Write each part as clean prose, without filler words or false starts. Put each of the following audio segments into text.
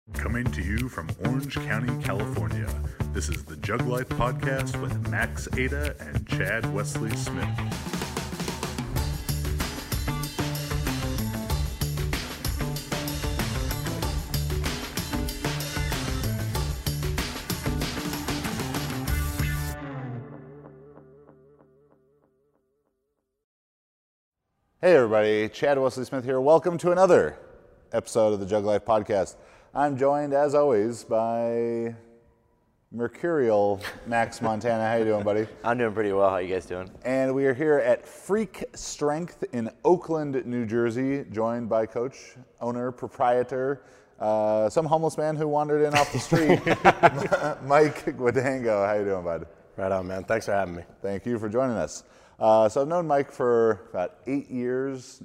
Coming to you from Orange County, California, this is the Jug Life Podcast with Max Ada and Chad Wesley Smith. Hey everybody, Chad Wesley Smith here. Welcome to another episode of the Jug Life Podcast. I'm joined, as always, by mercurial Max Montana. How you doing, buddy? I'm doing pretty well. How you guys doing? And we are here at Freak Strength in Oakland, New Jersey, joined by coach, owner, proprietor, some homeless man who wandered in off the street, Mike Guadango. How you doing, bud? Right on, man. Thanks for having me. Thank you for joining us. So I've known Mike for about 10 years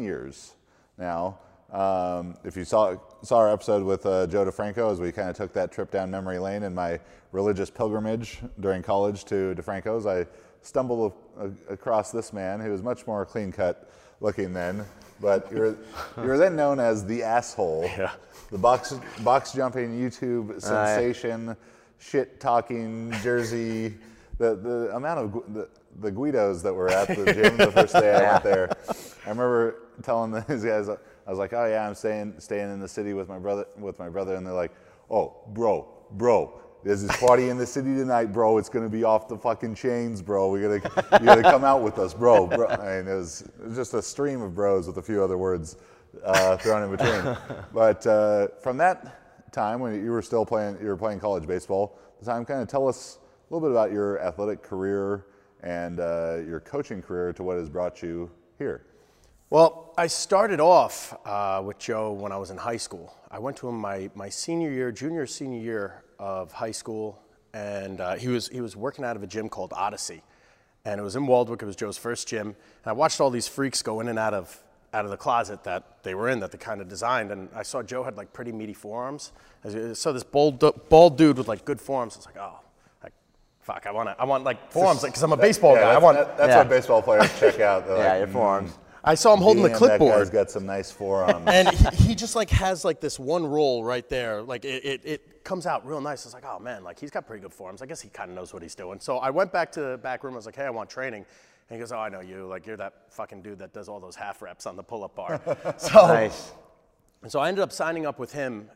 now. If you saw our episode with Joe DeFranco, as we kind of took that trip down memory lane in my religious pilgrimage during college to DeFranco's, I stumbled across this man who was much more clean-cut looking then, but you were then known as the asshole, Yeah. the box jumping YouTube sensation, shit-talking Jersey, the amount of the Guidos that were at the gym the first day I went there. I remember telling these guys, I was like, "Oh yeah, I'm staying in the city with my brother," and they're like, "Oh, bro, there's this party in the city tonight, bro. It's gonna be off the fucking chains, bro. You gotta come out with us, bro." I mean, it was just a stream of bros with a few other words thrown in between. But from that time when you were playing college baseball, tell us a little bit about your athletic career and your coaching career to what has brought you here. Well, I started off with Joe when I was in high school. I went to him my senior year of high school, and he was working out of a gym called Odyssey, and it was in Waldwick. It was Joe's first gym, and I watched all these freaks go in and out of the closet that they were in, that they kind of designed, and I saw Joe had like pretty meaty forearms. I saw this bald dude with like good forearms. I was like, oh. Fuck, I want like forearms, because I'm a baseball guy. That's what baseball players check out. They're Your forearms. I saw him holding the clipboard. That guy's got some nice forearms. And he just like has like this one roll right there. Like it comes out real nice. I was like, oh man, like he's got pretty good forearms. I guess he kind of knows what he's doing. So I went back to the back room. I was like, hey, I want training. And he goes, oh, I know you. Like you're that fucking dude that does all those half reps on the pull-up bar. Nice. So I ended up signing up with him,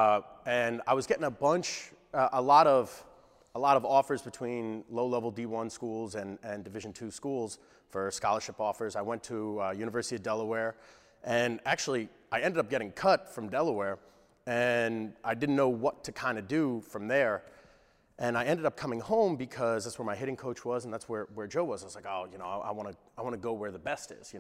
and I was getting a lot of offers between low-level D1 schools and Division II schools for scholarship offers. I went to University of Delaware, and actually I ended up getting cut from Delaware, and I didn't know what to kind of do from there. And I ended up coming home because that's where my hitting coach was, and that's where Joe was. I was like, oh, I want to go where the best is.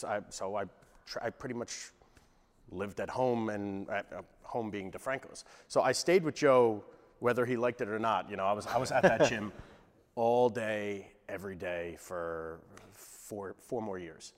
I pretty much lived at home, and at home being DeFranco's. So I stayed with Joe whether he liked it or not. I was at that gym all day, every day for four more years,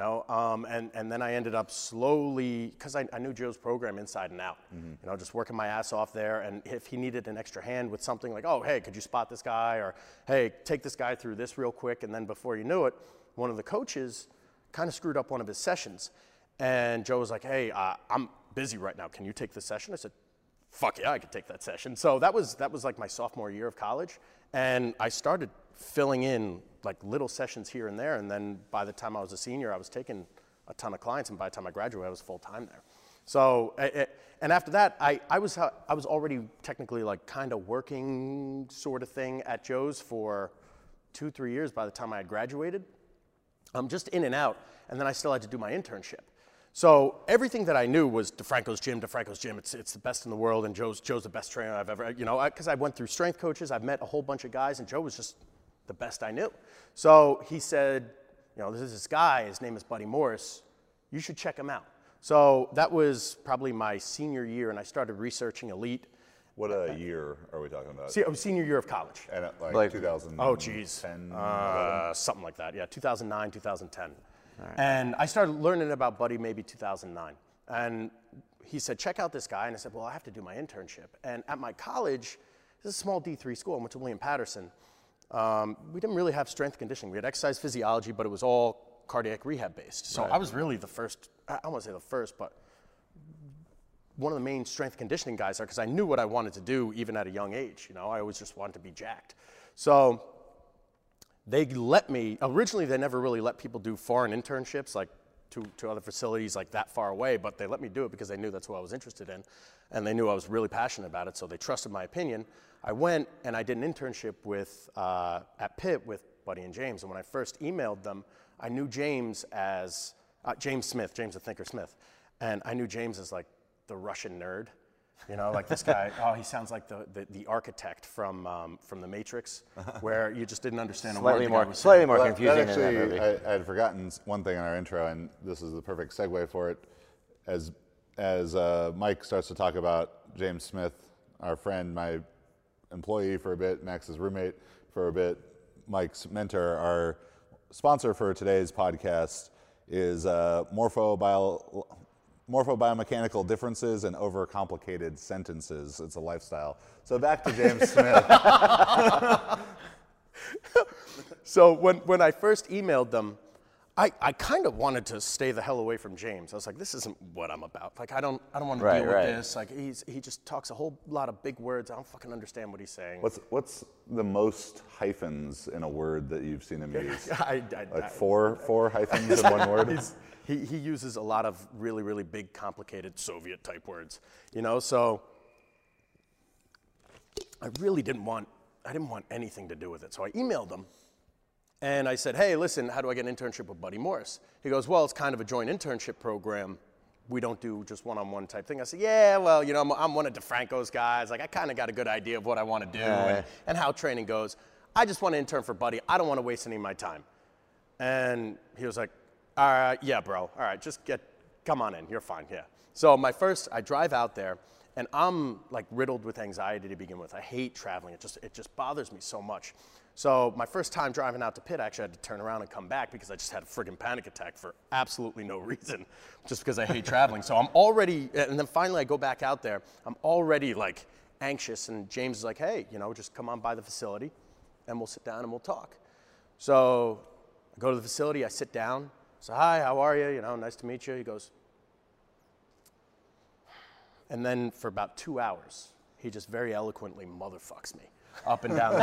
and then I ended up slowly, because I knew Joe's program inside and out, just working my ass off there. And if he needed an extra hand with something like, oh, hey, could you spot this guy? Or, hey, take this guy through this real quick. And then before you knew it, one of the coaches kind of screwed up one of his sessions. And Joe was like, hey, I'm busy right now. Can you take this session? I said, fuck yeah, I could take that session. So that was like my sophomore year of college, and I started filling in like little sessions here and there, and then by the time I was a senior, I was taking a ton of clients, and by the time I graduated, I was full time there. So, and after that, I was already technically like kind of working sort of thing at Joe's for 2-3 years by the time I had graduated. Just in and out, and then I still had to do my internship. So everything that I knew was DeFranco's gym. It's the best in the world, and Joe's the best trainer I've ever, because I went through strength coaches. I've met a whole bunch of guys, and Joe was just the best I knew. So he said, there's this guy, his name is Buddy Morris. You should check him out. So that was probably my senior year, and I started researching Elite. What a year are we talking about? Senior year of college. And like 2000. Oh, geez. Something like that. Yeah, 2009, 2010. Right. And I started learning about Buddy maybe 2009. And he said, check out this guy. And I said, well, I have to do my internship. And at my college, this is a small D3 school. I went to William Patterson. We didn't really have strength conditioning. We had exercise physiology, but it was all cardiac rehab based. So right. I was really the first, I don't want to say the first, but one of the main strength conditioning guys there because I knew what I wanted to do even at a young age. You know, I always just wanted to be jacked. So they let me, originally they never really let people do foreign internships like to other facilities like that far away, but they let me do it because they knew that's what I was interested in. And they knew I was really passionate about it, so they trusted my opinion. I went and I did an internship with, at Pitt with Buddy and James. And when I first emailed them, I knew James as, James Smith, James the Thinker Smith. And I knew James as like the Russian nerd. You know, like this guy, he sounds like the architect from The Matrix, where you just didn't understand slightly more confusing that actually, in that movie. I had forgotten one thing in our intro, and this is the perfect segue for it. As Mike starts to talk about James Smith, our friend, my employee for a bit, Max's roommate for a bit, Mike's mentor, our sponsor for today's podcast is Morphobiomechanical Differences and Overcomplicated Sentences. It's a lifestyle. So back to James Smith. So when I first emailed them, I kind of wanted to stay the hell away from James. I was like, this isn't what I'm about. Like, I don't want to deal with this. Like, he just talks a whole lot of big words. I don't fucking understand what he's saying. What's the most hyphens in a word that you've seen him use? Like four hyphens in one word? He uses a lot of really, really big, complicated Soviet-type words, you know? So I really didn't want anything to do with it. So I emailed him, and I said, hey, listen, how do I get an internship with Buddy Morris? He goes, well, it's kind of a joint internship program. We don't do just one-on-one type thing. I said, yeah, well, you know, I'm one of DeFranco's guys. Like, I kind of got a good idea of what I want to do and how training goes. I just want to intern for Buddy. I don't want to waste any of my time. And he was like, all right, yeah, bro. All right, come on in. You're fine, yeah. So I drive out there, and I'm like riddled with anxiety to begin with. I hate traveling. It just bothers me so much. So my first time driving out to Pitt, I actually had to turn around and come back because I just had a friggin' panic attack for absolutely no reason, just because I hate traveling. So I'm already, and then finally I go back out there, I'm already like anxious, and James is like, hey, you know, just come on by the facility and we'll sit down and we'll talk. So I go to the facility, I sit down, say, hi, how are you? You know, nice to meet you. He goes, and then for about 2 hours, he just very eloquently motherfucks me up and down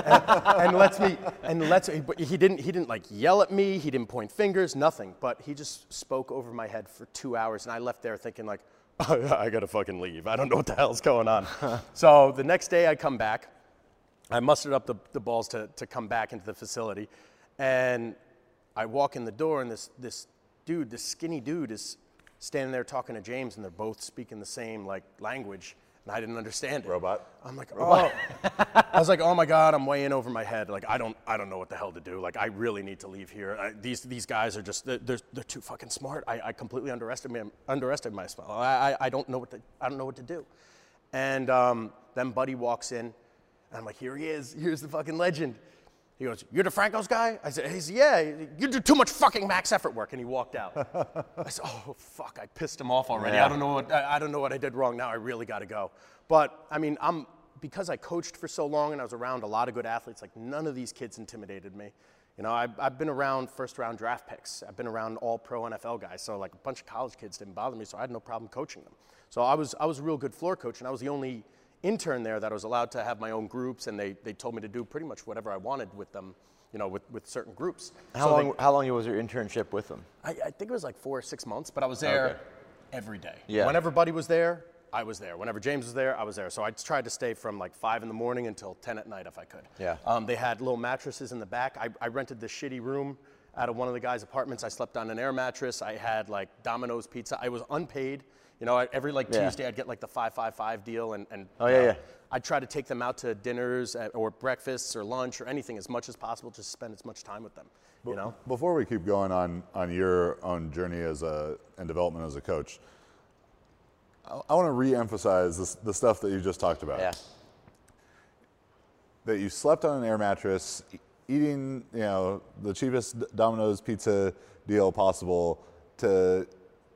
but he didn't like yell at me, he didn't point fingers, nothing, but he just spoke over my head for 2 hours, and I left there thinking like, oh, I gotta fucking leave. I don't know what the hell's going on. So the next day I come back, I mustered up the balls to come back into the facility, and I walk in the door, and this skinny dude is standing there talking to James, and they're both speaking the same like language, and I didn't understand it. Robot. I'm like, oh. I was like, oh my God, I'm way in over my head. Like, I don't know what the hell to do. Like, I really need to leave here. These guys are just, they're too fucking smart. I completely underestimated myself. I don't know what to do. And then Buddy walks in, and I'm like, here he is. Here's the fucking legend. He goes, you're DeFranco's guy? I said, yeah, you do too much fucking max effort work. And he walked out. I said, oh, fuck, I pissed him off already. Yeah. I don't know what I did wrong. Now I really got to go. But, I mean, because I coached for so long and I was around a lot of good athletes, like none of these kids intimidated me. You know, I've been around first-round draft picks. I've been around all-pro NFL guys. So, like, a bunch of college kids didn't bother me, so I had no problem coaching them. So I was a real good floor coach, and I was the only intern there that I was allowed to have my own groups, and they told me to do pretty much whatever I wanted with them, you know, with certain groups. How long was your internship with them? I think it was like 4 or 6 months, but I was there every day. Yeah. Whenever Buddy was there, I was there. Whenever James was there, I was there. So I tried to stay from like 5 in the morning until 10 at night if I could. Yeah. They had little mattresses in the back. I rented this shitty room out of one of the guys' apartments. I slept on an air mattress. I had like Domino's pizza. I was unpaid. You know, every like Tuesday I'd get like the 5-5-5 deal, and I'd try to take them out to dinners or breakfasts or lunch or anything as much as possible, just spend as much time with them. You know. Before we keep going on your own journey and development as a coach, I want to re-emphasize the stuff that you just talked about. Yeah. That you slept on an air mattress, eating, you know, the cheapest Domino's pizza deal possible to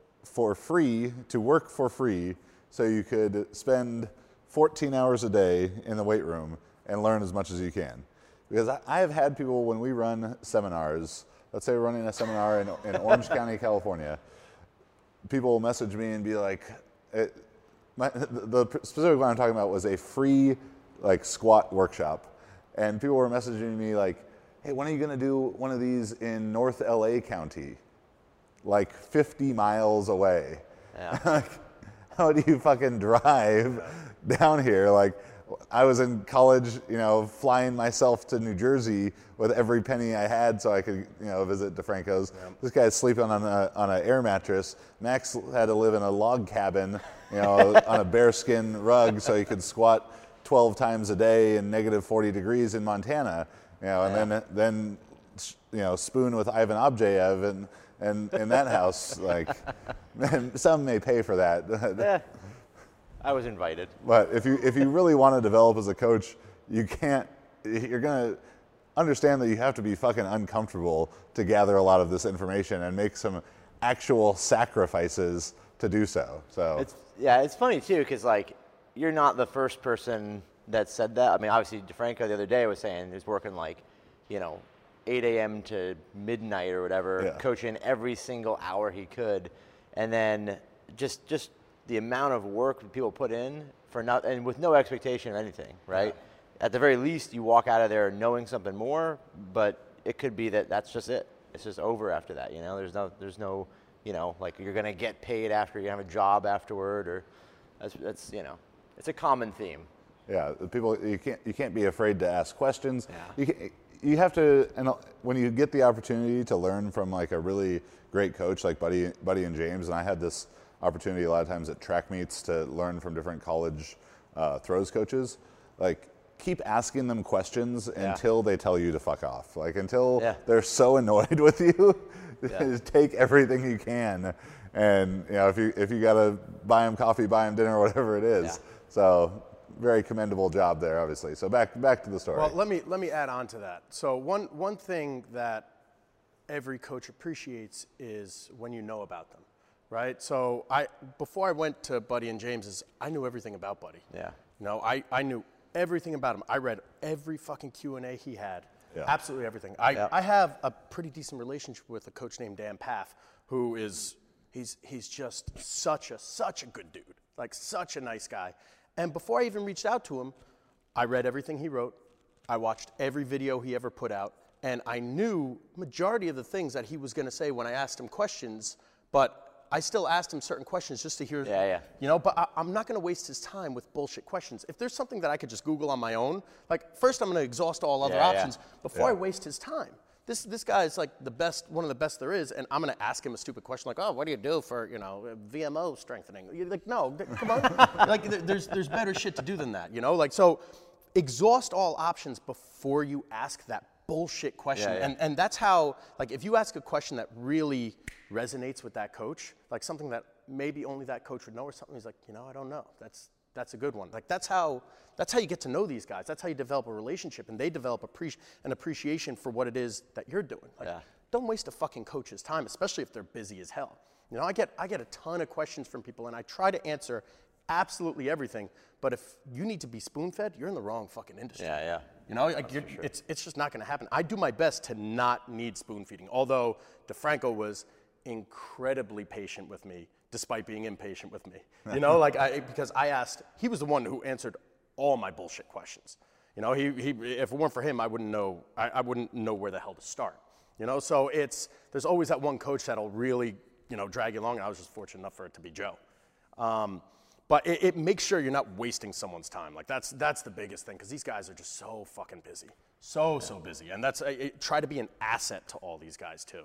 work for free, so you could spend 14 hours a day in the weight room and learn as much as you can. Because I have had people, when we run seminars, let's say we're running a seminar in Orange County, California, people will message me and be like, the specific one I'm talking about was a free like squat workshop, and people were messaging me like, "Hey, when are you gonna do one of these in North LA County, like 50 miles away?" Yeah. Like, how do you fucking drive down here? Like, I was in college, flying myself to New Jersey with every penny I had so I could, visit DeFranco's. Yeah. This guy's sleeping on an air mattress. Max had to live in a log cabin, on a bearskin rug so he could squat 12 times a day in negative 40 degrees in Montana, and then spoon with Ivan Objayev and in that house, like, and some may pay for that. Yeah. I was invited. But if you really want to develop as a coach, you're gonna understand that you have to be fucking uncomfortable to gather a lot of this information and make some actual sacrifices to do so. So it's funny too, because like you're not the first person that said that. I mean, obviously DeFranco the other day was saying he's working like, 8 a.m. to midnight or whatever, coaching every single hour he could, and then just the amount of work that people put in and with no expectation of anything, right? Yeah. At the very least, you walk out of there knowing something more, but it could be that's just it. It's just over after that, There's no, like you're gonna get paid after you have a job afterward, or that's it's a common theme. Yeah, people, you can't be afraid to ask questions. Yeah. You have to, and when you get the opportunity to learn from like a really great coach like Buddy and James, and I had this opportunity a lot of times at track meets to learn from different college throws coaches. Like, keep asking them questions until they tell you to fuck off. Like, until they're so annoyed with you, just take everything you can. And if you gotta buy them coffee, buy them dinner, whatever it is. Yeah. So very commendable job there, obviously. So back to the story. Well, let me add on to that. So one thing that every coach appreciates is when you know about them. Right, so before I went to Buddy and James's, I knew everything about Buddy. Yeah. I knew everything about him. I read every fucking Q&A he had. Yeah. Absolutely everything. I have a pretty decent relationship with a coach named Dan Paff, who is he's just such a good dude, like such a nice guy. And before I even reached out to him, I read everything he wrote. I watched every video he ever put out, and I knew majority of the things that he was going to say when I asked him questions, but I still asked him certain questions just to hear, but I'm not going to waste his time with bullshit questions. If there's something that I could just Google on my own, like first I'm going to exhaust all other options before I waste his time. This guy is like one of the best there is, and I'm going to ask him a stupid question like, oh, what do you do for, VMO strengthening? You're like, no, come on. Like there's better shit to do than that, Like, so exhaust all options before you ask that bullshit question. And that's how, like, if you ask a question that really resonates with that coach, like something that maybe only that coach would know, or something, he's like, I don't know. That's a good one. Like, that's how you get to know these guys. That's how you develop a relationship, and they develop an appreciation for what it is that you're doing. Like, don't waste a fucking coach's time, especially if they're busy as hell. I get a ton of questions from people, and I try to answer absolutely everything. But if you need to be spoon-fed, you're in the wrong fucking industry. Yeah. It's just not going to happen. I do my best to not need spoon-feeding, although DeFranco was incredibly patient with me, despite being impatient with me. Because I asked, he was the one who answered all my bullshit questions. If it weren't for him, I wouldn't know where the hell to start. So there's always that one coach that'll really, drag you along, and I was just fortunate enough for it to be Joe. But it makes sure you're not wasting someone's time. Like, that's the biggest thing, because these guys are just so fucking busy. So busy. And try to be an asset to all these guys too,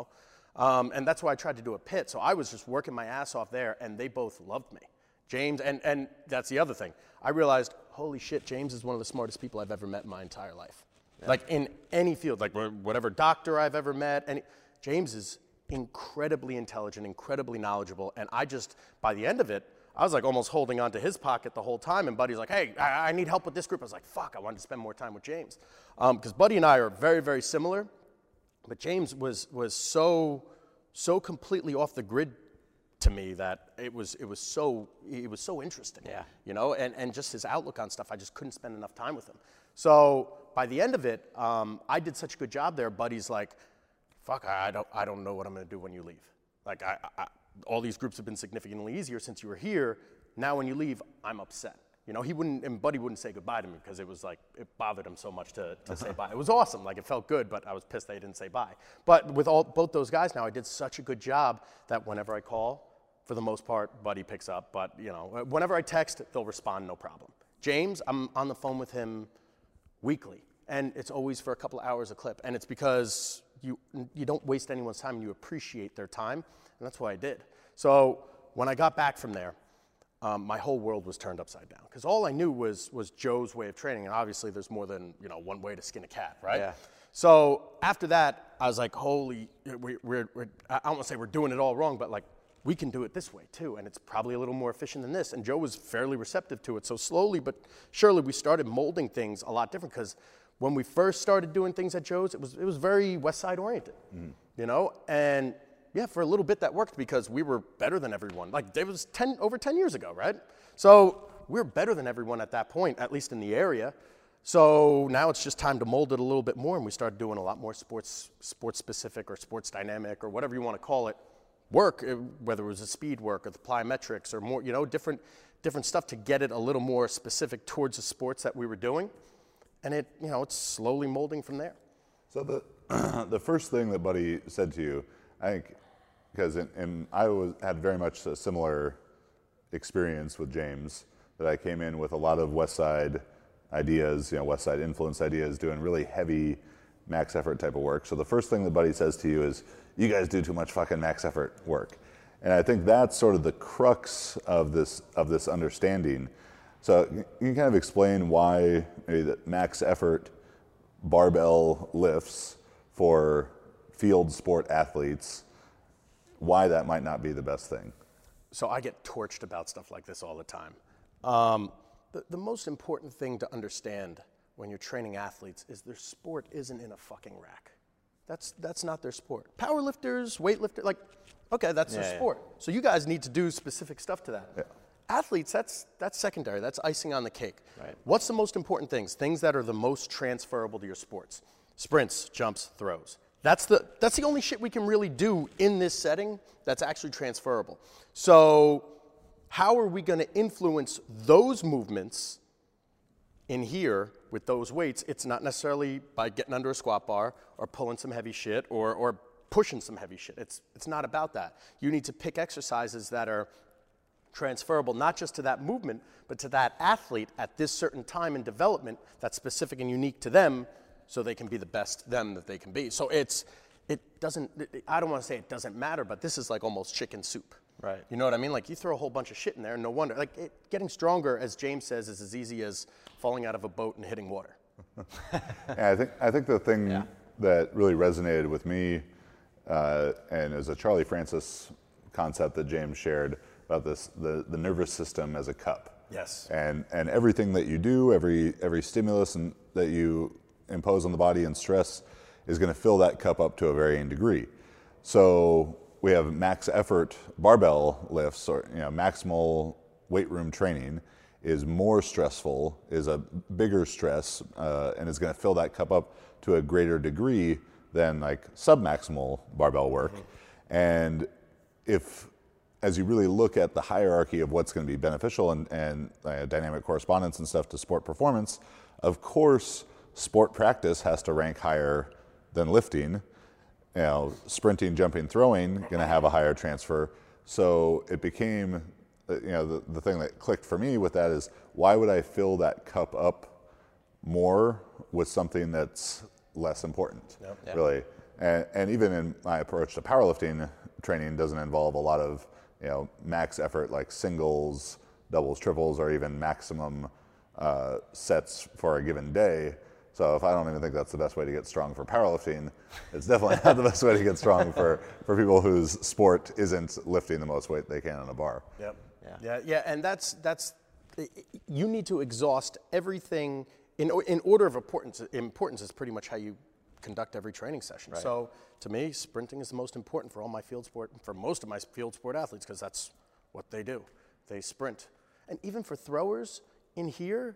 And that's why I tried to do a pit. So I was just working my ass off there, and they both loved me. James, and that's the other thing. I realized, holy shit, James is one of the smartest people I've ever met in my entire life. Yeah. Like, in any field, like whatever doctor I've ever met, James is incredibly intelligent, incredibly knowledgeable, and by the end of it, I was like almost holding onto his pocket the whole time, and Buddy's like, hey, I need help with this group. I was like, fuck, I wanted to spend more time with James. Because Buddy and I are very, very similar, but James was so completely off the grid to me that it was so interesting. Yeah. And just his outlook on stuff, I just couldn't spend enough time with him. So by the end of it, I did such a good job there. Buddy's like, fuck, I don't know what I'm going to do when you leave. Like, all these groups have been significantly easier since you were here. Now when you leave, I'm upset. You know, Buddy wouldn't say goodbye to me because it was like, it bothered him so much to say bye. It was awesome, like it felt good, but I was pissed they didn't say bye. But with both those guys now, I did such a good job that whenever I call, for the most part, Buddy picks up. But, you know, whenever I text, they'll respond, no problem. James, I'm on the phone with him weekly, and it's always for a couple of hours a clip. And it's because you don't waste anyone's time, and you appreciate their time, and that's what I did. So when I got back from there, my whole world was turned upside down because all I knew was Joe's way of training, and obviously there's more than one way to skin a cat, right? Yeah. So after that, I was like, holy, I don't want to say we're doing it all wrong, but like we can do it this way too, and it's probably a little more efficient than this. And Joe was fairly receptive to it. So slowly but surely, we started molding things a lot different because when we first started doing things at Joe's, it was very West Side oriented, and. Yeah, for a little bit that worked because we were better than everyone. Like, it was over 10 years ago, right? So we're better than everyone at that point, at least in the area. So now it's just time to mold it a little bit more, and we started doing a lot more sports-specific or sports dynamic or whatever you want to call it work, whether it was the speed work or the plyometrics or more, different stuff to get it a little more specific towards the sports that we were doing. And it's slowly molding from there. So the first thing that Buddy said to you, I think, because I had very much a similar experience with James, that I came in with a lot of West Side ideas, West Side influence ideas, doing really heavy max effort type of work. So the first thing that Buddy says to you is, you guys do too much fucking max effort work. And I think that's sort of the crux of this understanding. So you can kind of explain why maybe that max effort barbell lifts for field sport athletes, why that might not be the best thing. So I get torched about stuff like this all the time. The most important thing to understand when you're training athletes is their sport isn't in a fucking rack. That's not their sport. Powerlifters, weightlifters, okay, that's their sport. So you guys need to do specific stuff to that. Yeah. Athletes, that's secondary. That's icing on the cake. Right. What's the most important things? Things that are the most transferable to your sports. Sprints, jumps, throws. That's the only shit we can really do in this setting that's actually transferable. So how are we going to influence those movements in here with those weights? It's not necessarily by getting under a squat bar or pulling some heavy shit or pushing some heavy shit. It's not about that. You need to pick exercises that are transferable, not just to that movement, but to that athlete at this certain time in development that's specific and unique to them, so they can be the best them that they can be. So I don't want to say it doesn't matter, but this is like almost chicken soup. Right. You know what I mean? Like you throw a whole bunch of shit in there, and no wonder. Getting stronger, as James says, is as easy as falling out of a boat and hitting water. Yeah, I think the thing that really resonated with me, and is a Charlie Francis concept that James shared about the nervous system as a cup. Yes. And everything that you do, every stimulus that you impose on the body and stress is going to fill that cup up to a varying degree. So we have max effort barbell lifts, or maximal weight room training is more stressful, is a bigger stress, and is going to fill that cup up to a greater degree than like submaximal barbell work. Mm-hmm. And as you really look at the hierarchy of what's going to be beneficial and dynamic correspondence and stuff to sport performance, of course, sport practice has to rank higher than lifting. Sprinting, jumping, throwing, going to have a higher transfer. So it became, the thing that clicked for me with that is, why would I fill that cup up more with something that's less important, really? And even in my approach to powerlifting, training doesn't involve a lot of, max effort like singles, doubles, triples, or even maximum sets for a given day. So if I don't even think that's the best way to get strong for powerlifting, it's definitely not the best way to get strong for people whose sport isn't lifting the most weight they can on a bar. Yep. Yeah. And that's you need to exhaust everything in order of importance. Importance is pretty much how you conduct every training session. Right. So to me, sprinting is the most important for most of my field sport athletes, because that's what they do. They sprint. And even for throwers in here,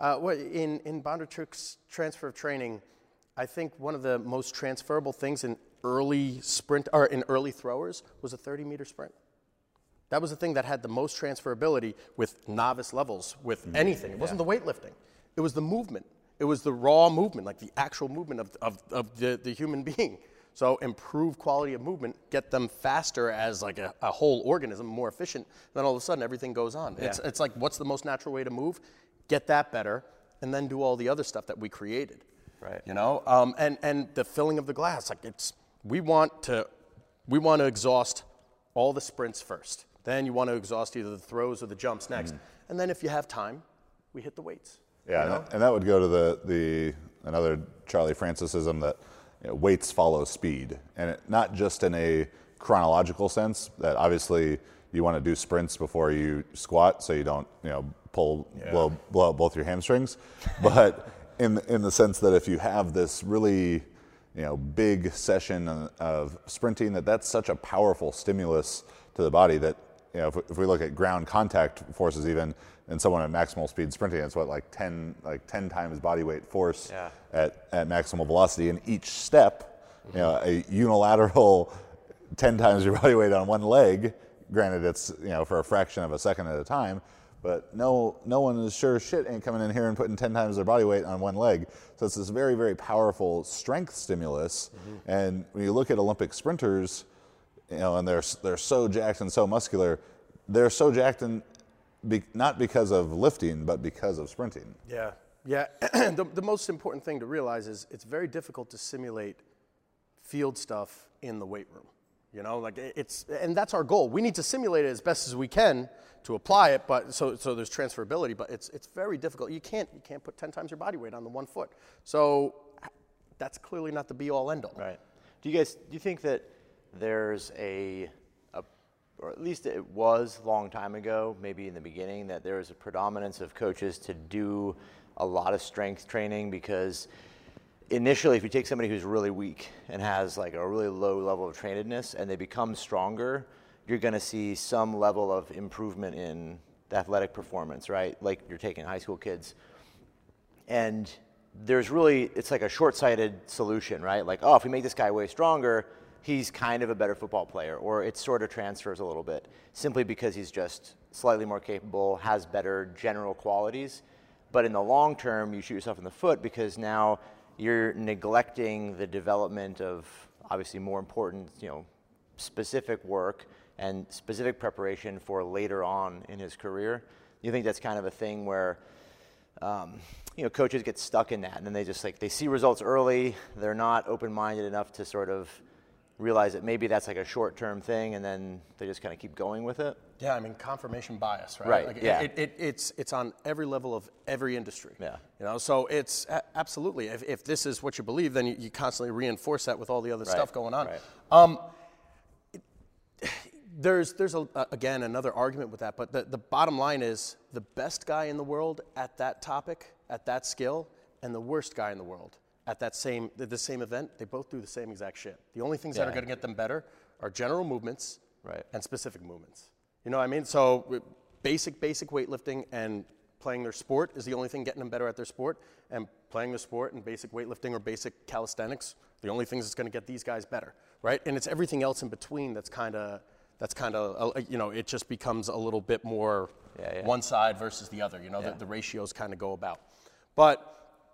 in Bondarchuk's transfer of training, I think one of the most transferable things in early throwers was a 30-meter sprint. That was the thing that had the most transferability with novice levels, with anything. It wasn't the weightlifting. It was the movement. It was the raw movement, like the actual movement of the human being. So improve quality of movement, get them faster as like a whole organism, more efficient, then all of a sudden everything goes on. Yeah. It's like, what's the most natural way to move? Get that better, and then do all the other stuff that we created. Right. You know, and the filling of the glass, like we want to exhaust all the sprints first. Then you want to exhaust either the throws or the jumps next. And then if you have time, we hit the weights. Yeah, you know? And that would go to the another Charlie Francisism that weights follow speed, and not just in a chronological sense. That obviously you want to do sprints before you squat, so you don't blow out both your hamstrings, but in the sense that if you have this really big session of sprinting, that's such a powerful stimulus to the body that if we look at ground contact forces, even in someone at maximal speed sprinting, it's like 10 times body weight force at maximal velocity. And each step, a unilateral 10 times your body weight on one leg, granted it's for a fraction of a second at a time, but no one is sure shit ain't coming in here and putting 10 times their body weight on one leg. So it's this very, very powerful strength stimulus. And when you look at Olympic sprinters, and they're so jacked and so muscular, they're so jacked and not because of lifting, but because of sprinting. Yeah. The most important thing to realize is it's very difficult to simulate field stuff in the weight room. And that's our goal. We need to simulate it as best as we can to apply it, but so there's transferability. But it's very difficult. You can't put 10 times your body weight on the 1 foot. So that's clearly not the be all end all. Right. Do you think that there's or at least it was a long time ago, maybe in the beginning, that there was a predominance of coaches to do a lot of strength training? Because initially, if you take somebody who's really weak and has like a really low level of trainedness and they become stronger, you're going to see some level of improvement in the athletic performance, right? Like you're taking high school kids. And it's like a short-sighted solution, right? Like, if we make this guy way stronger, he's kind of a better football player, or it sort of transfers a little bit simply because he's just slightly more capable, has better general qualities. But in the long term, you shoot yourself in the foot because now you're neglecting the development of obviously more important, specific work and specific preparation for later on in his career. You think that's kind of a thing where, coaches get stuck in that, and then they see results early. They're not open-minded enough to sort of realize that maybe that's like a short-term thing, and then they just kind of keep going with it. Yeah, I mean, confirmation bias, right? Right. Like yeah. It's on every level of every industry. Yeah. So it's absolutely. If this is what you believe, then you constantly reinforce that with all the other stuff going on. Right. There's again another argument with that, but the bottom line is the best guy in the world at that topic, at that skill, and the worst guy in the world at the same event, they both do the same exact shit. The only things that are going to get them better are general movements and specific movements. You know what I mean? So basic weightlifting and playing their sport is the only thing getting them better at their sport, and playing their sport and basic weightlifting or basic calisthenics, the only things that's going to get these guys better, right? And it's everything else in between that's kind of it just becomes a little bit more one side versus the other. The ratios kind of go about. But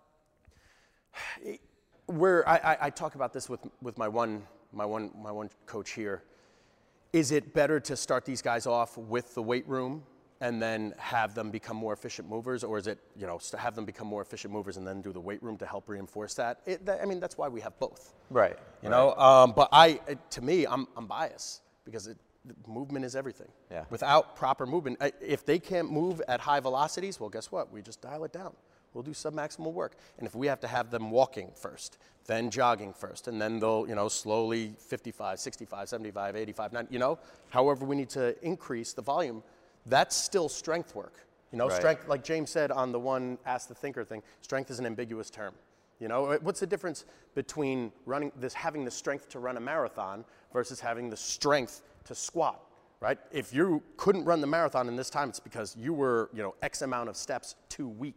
I talk about this with my one coach here. Is it better to start these guys off with the weight room and then have them become more efficient movers, or is it to have them become more efficient movers and then do the weight room to help reinforce that? That's why we have both. Right. But to me, I'm biased because movement is everything. Yeah. Without proper movement, if they can't move at high velocities, well, guess what? We just dial it down. We'll do submaximal work. And if we have to have them walking first, then jogging first, and then they'll, slowly 55, 65, 75, 85, 90, however we need to increase the volume, that's still strength work. Strength, like James said on the one Ask the Thinker thing, strength is an ambiguous term. What's the difference between having the strength to run a marathon versus having the strength to squat, right? If you couldn't run the marathon in this time, it's because you were, X amount of steps too weak.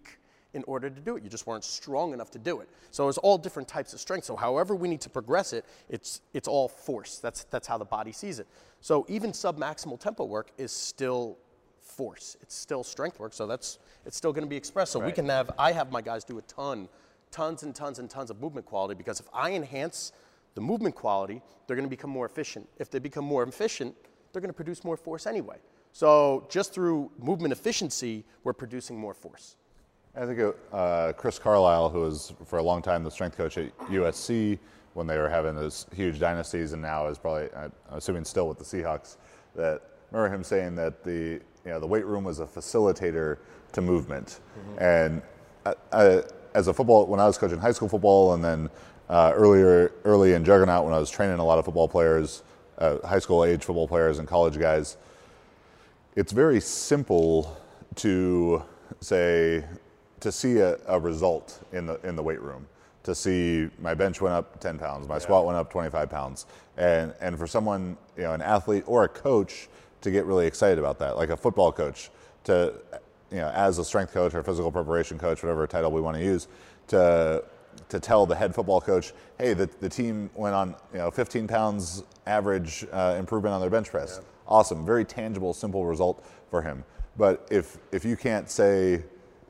in order to do it. You just weren't strong enough to do it. So it's all different types of strength. So however we need to progress it, it's all force. That's how the body sees it. So even sub-maximal tempo work is still force. It's still strength work. So it's still going to be expressed. So I have my guys do tons and tons of movement quality, because if I enhance the movement quality, they're going to become more efficient. If they become more efficient, they're going to produce more force anyway. So just through movement efficiency, we're producing more force. I think Chris Carlisle, who was for a long time the strength coach at USC when they were having those huge dynasties, and now is probably, I'm assuming, still with the Seahawks. That remember him saying that the weight room was a facilitator to movement. And as a football, when I was coaching high school football, and then early in Juggernaut when I was training a lot of football players, high school age football players and college guys, it's very simple to see a result in the weight room. To see my bench went up 10 pounds, my squat went up 25 pounds. And for someone, an athlete or a coach to get really excited about that, like a football coach, to, as a strength coach or physical preparation coach, whatever title we want to use, to tell the head football coach, hey, the team went on 15 pounds average improvement on their bench press. Yeah. Awesome, very tangible, simple result for him. But if you can't say,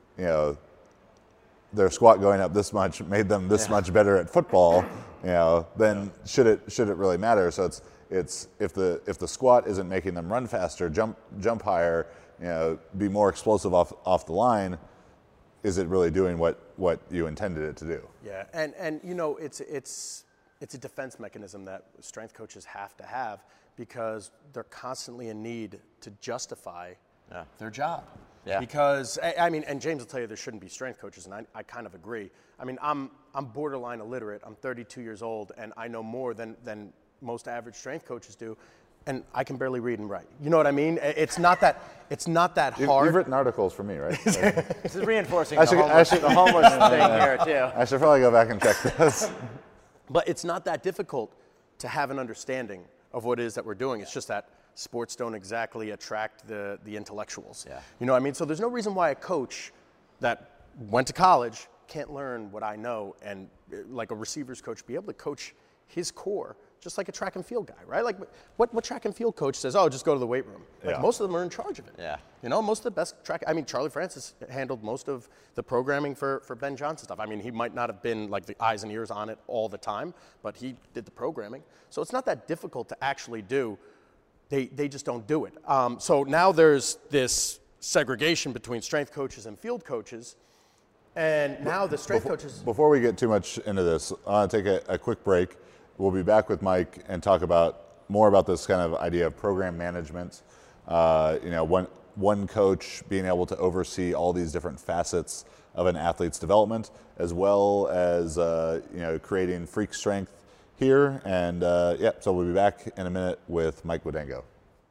their squat going up this much made them this much better at football, then should it really matter? So it's if the squat isn't making them run faster, jump higher, be more explosive off the line, is it really doing what you intended it to do? Yeah, and it's a defense mechanism that strength coaches have to have, because they're constantly in need to justify their job. Yeah. Because and James will tell you there shouldn't be strength coaches, and I kind of agree. I'm borderline illiterate. I'm 32 years old, and I know more than most average strength coaches do, and I can barely read and write. You know what I mean? It's not that hard. You've written articles for me, right? This is reinforcing the homeless thing here too. I should probably go back and check this. But it's not that difficult to have an understanding of what it is that we're doing. It's just that sports don't exactly attract the intellectuals. Yeah. You know what I mean? So there's no reason why a coach that went to college can't learn what I know, and like a receivers coach, be able to coach his core just like a track and field guy, right? Like what track and field coach says, just go to the weight room. Like most of them are in charge of it. Yeah. Most of the best Charlie Francis handled most of the programming for Ben Johnson stuff. He might not have been like the eyes and ears on it all the time, but he did the programming. So it's not that difficult to actually do. They just don't do it. So now there's this segregation between strength coaches and field coaches, and now the strength coaches... Before we get too much into this, I want to take a quick break. We'll be back with Mike and talk more about this kind of idea of program management. One coach being able to oversee all these different facets of an athlete's development, as well as creating freak strength here. And so we'll be back in a minute with Mike Widengo.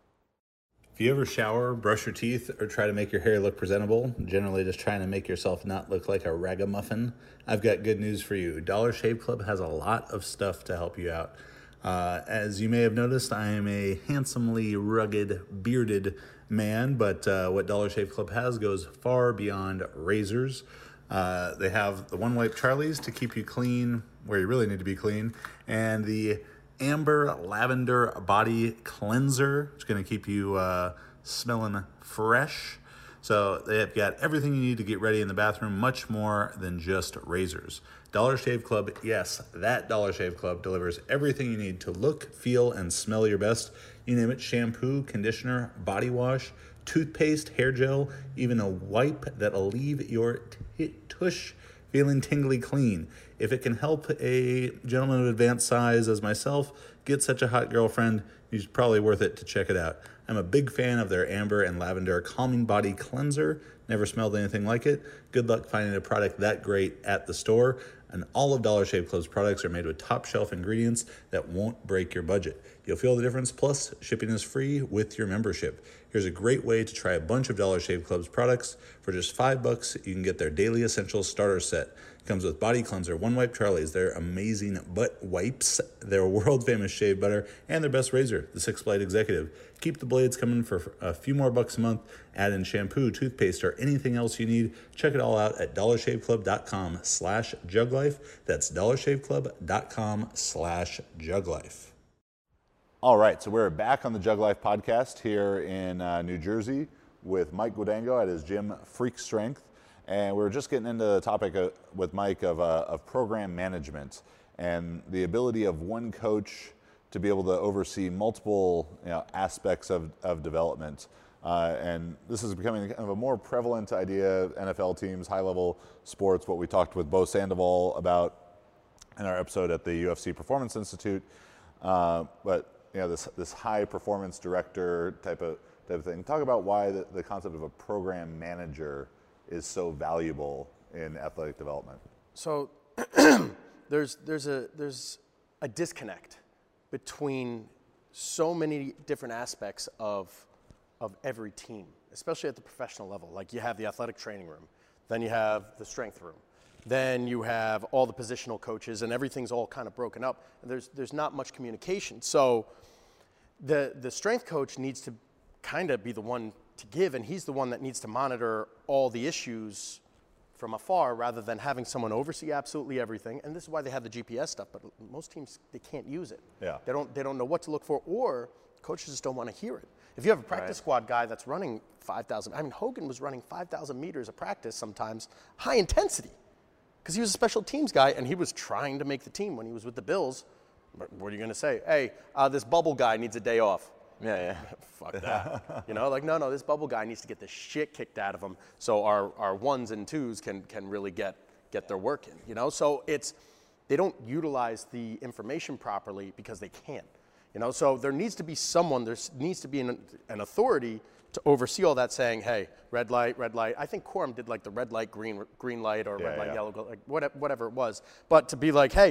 If you ever shower, brush your teeth, or try to make your hair look presentable, generally just trying to make yourself not look like a ragamuffin, I've got good news for you. Dollar Shave Club has a lot of stuff to help you out. As you may have noticed, I am a handsomely rugged, bearded man, but what Dollar Shave Club has goes far beyond razors. They have the One Wipe Charlies to keep you clean where you really need to be clean, and the Amber Lavender Body Cleanser. It's going to keep you smelling fresh. So they've got everything you need to get ready in the bathroom, much more than just razors. Dollar Shave Club, yes, that Dollar Shave Club delivers everything you need to look, feel, and smell your best. You name it: shampoo, conditioner, body wash, toothpaste, hair gel, even a wipe that'll leave your tush feeling tingly clean. If it can help a gentleman of advanced size as myself get such a hot girlfriend, it's probably worth it to check it out. I'm a big fan of their Amber and Lavender Calming Body Cleanser. Never smelled anything like it. Good luck finding a product that great at the store. And all of Dollar Shave Club's products are made with top shelf ingredients that won't break your budget. You'll feel the difference, plus shipping is free with your membership. Here's a great way to try a bunch of Dollar Shave Club's products. For just $5, you can get their Daily Essentials Starter Set. It comes with Body Cleanser, One Wipe Charlie's, their amazing butt wipes, their world-famous shave butter, and their best razor, the 6-Blade Executive. Keep the blades coming for a few more bucks a month. Add in shampoo, toothpaste, or anything else you need. Check it all out at dollarshaveclub.com/juglife. That's dollarshaveclub.com/juglife. All right, so we're back on the Jug Life podcast here in New Jersey with Mike Guadagno at his gym, Freak Strength. And we were just getting into the topic with Mike of program management and the ability of one coach to be able to oversee multiple aspects of development. And this is becoming kind of a more prevalent idea. NFL teams, high-level sports, what we talked with Bo Sandoval about in our episode at the UFC Performance Institute. But this high performance director type of thing. Talk about why the concept of a program manager is so valuable in athletic development. So there's a disconnect between so many different aspects of every team, especially at the professional level. Like you have the athletic training room, then you have the strength room, then you have all the positional coaches, and everything's all kind of broken up. And there's not much communication. So the strength coach needs to kind of be the one to give, and he's the one that needs to monitor all the issues from afar rather than having someone oversee absolutely everything. And this is why they have the GPS stuff, but most teams, they can't use it. Yeah. They don't know what to look for, or coaches just don't want to hear it. If you have a practice squad guy that's running 5,000, I mean, Hogan was running 5,000 meters of practice sometimes, high intensity, because he was a special teams guy, and he was trying to make the team when he was with the Bills. What are you going to say? Hey, this bubble guy needs a day off. Yeah. Fuck that. No, this bubble guy needs to get the shit kicked out of him so our ones and twos can really get their work in, So they don't utilize the information properly because they can't, So there needs to be someone, there needs to be an authority to oversee all that, saying, hey, red light. I think Quorum did like the red light, green light, or red light, yellow, like whatever it was. But to be like, hey,